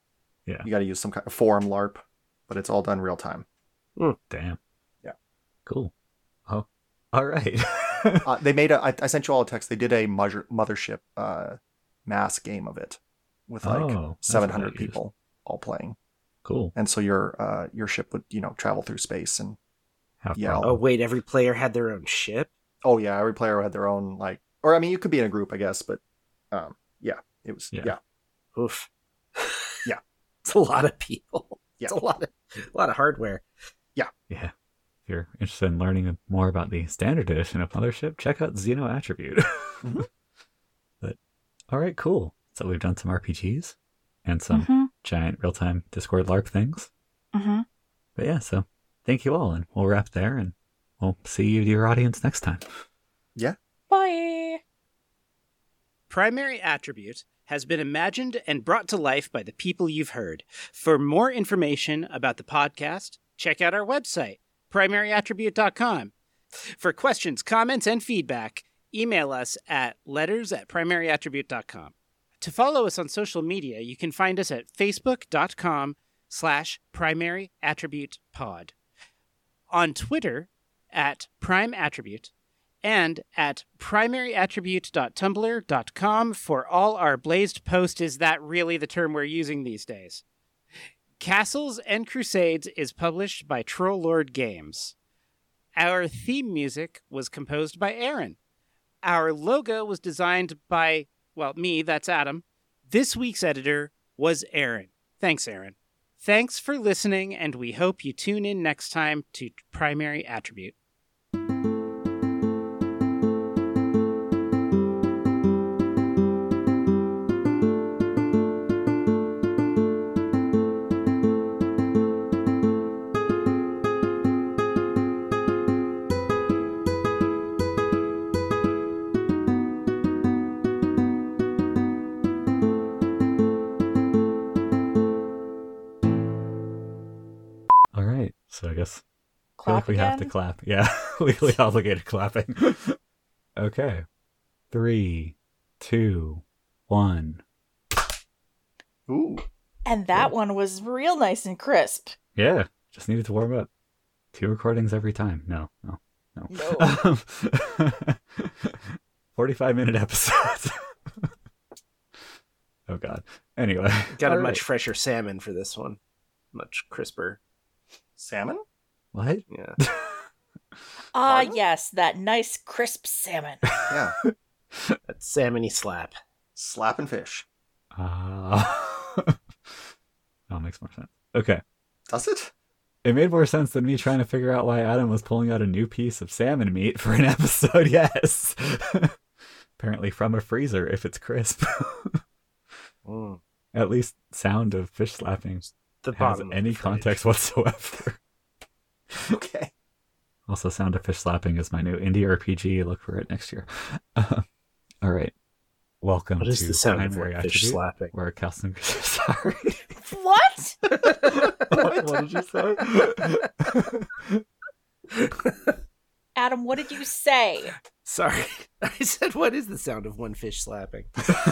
Yeah. You got to use some kind of forum LARP, but it's all done real time. Damn. Yeah. Cool. Oh, all right. They made I sent you all a text. They did a mothership mass game of it with like that's 700 what I used. people all playing. Cool. And so your ship would, travel through space and Have Yeah. fun. Oh wait, every player had their own ship. oh yeah, every player had their own or I mean you could be in a group I guess, but yeah, it was Yeah. Oof. Yeah. It's a lot of people. Yeah. It's a lot of hardware. Yeah. If you're interested in learning more about the standard edition of Mothership, check out Xeno Attribute. Mhm. But all right, cool. So we've done some RPGs and some Mm-hmm. giant real-time Discord LARP things. Mm-hmm. But yeah, so thank you all, and we'll wrap there, and we'll see you, dear audience, next time. Bye. Primary Attribute has been imagined and brought to life by the people you've heard. For more information about the podcast, check out our website, primaryattribute.com. For questions, comments, and feedback, email us at letters@primaryattribute.com. To follow us on social media, you can find us at facebook.com/primaryattributepod. On Twitter at primeattribute, and at primaryattribute.tumblr.com for all our blazed posts. Is that really the term we're using these days? Castles and Crusades is published by Troll Lord Games. Our theme music was composed by Aaron. Our logo was designed by, me, that's Adam. This week's editor was Aaron. Thanks, Aaron. Thanks for listening, and we hope you tune in next time to Primary Attribute. All right, so I guess I feel Clap like we have to again? clap. Yeah, legally obligated clapping. Okay. 3, 2, 1. Ooh. And that one was real nice and crisp. Yeah, just needed to warm up. 2 recordings every time. No. No. 45-minute episodes. Oh, God. Anyway. Got a all much right. fresher salmon for this one. Much crisper. Salmon? What? Yeah. Ah, Pardon? yes, that nice crisp salmon. Yeah. That salmony slap. Slapping fish. That makes more sense. Okay. Does it? It made more sense than me trying to figure out why Adam was pulling out a new piece of salmon meat for an episode. Yes. Apparently from a freezer if it's crisp. Mm. At least sound of fish slapping The has bottom. of any the fridge. context whatsoever. Okay. Also, sound of fish slapping is my new indie RPG. Look for it next year. All right. Welcome What to is the sound of Primary one fish Attribute, slapping? where Calcium... Sorry. What? What did you say? Adam, what did you say? Sorry. I said, what is the sound of one fish slapping?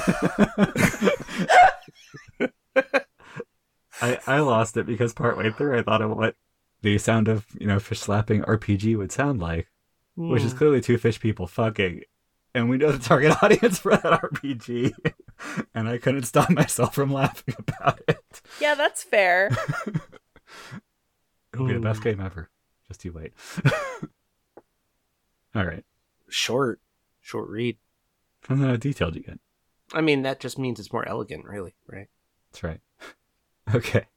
I lost it because partway through I thought of what the sound of, fish slapping RPG would sound like, which is clearly 2 fish people fucking. And we know the target audience for that RPG. And I couldn't stop myself from laughing about it. Yeah, that's fair. It'll be the best game ever. Just you wait. All right. Short read. Depends on how detailed you get. I mean, that just means it's more elegant, really, right? That's right. Okay.